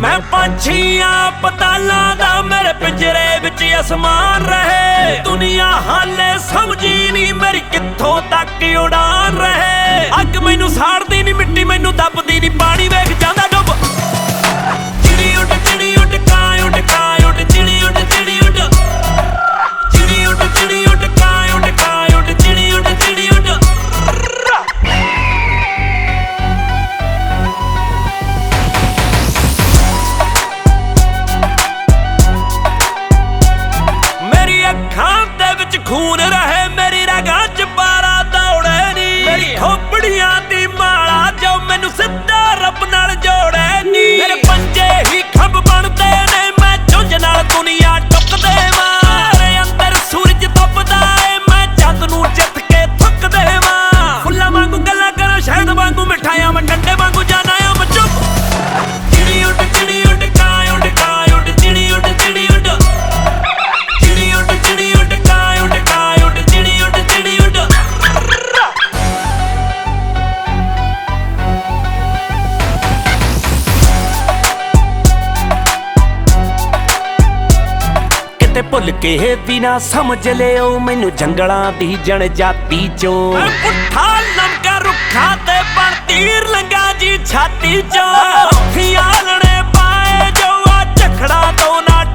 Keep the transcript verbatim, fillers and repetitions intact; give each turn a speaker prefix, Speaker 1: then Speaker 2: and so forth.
Speaker 1: मैं पंछियां पतालां दा मेरे पिंजरे विच आसमान रहे। दुनिया हाले समझी नहीं मेरी कित्थों तक उड़ान रहे। अग मैनू साड़दी नहीं मिट्टी मैनू दबदी नहीं पानी वेख जांदा डुब। चिड़ी उड चिड़ी उड कां उड कां उड चिड़ी उड चिड़ी उड चिड़ी उड चिड़ी उड कां उड कां उड चिड़ी उड चिड़ी उड। मेरी अखां दे विच खून रहे मेरी रगां च पारा दौड़े नी। मेरी खोपड़ियां दी माला जो मैनू सिद्धा रब नाल जोड़े नी। मेरे पंजे ही खंभ बनदे ने मैं झुंझ नाल दुनिया टुक देवां। मेरे अंदर सूरज तपदा ए मैं चंद नूं जित के थुक देवां। फुल्लां वांगू गल्लां करो शहद वांगू मिठाइयां मैं डंडे वांगू जाना आ मैं चुप। चिड़ी उड चिड़ी उड कां उड कां उड चिड़ी उड चिड़ी उड चिड़ी उड चिड़ी उड कां उड कां उड चिड़ी उड चिड़ी उड। किते भुल के भी ना समझ लियो मैनू जंगलां दी जनजाति चों। मैं पुट्ठा लमका रुखा ते बण तीर लंगा जी छाती चों। आलणे पाए जो आ झखड़ा तो ना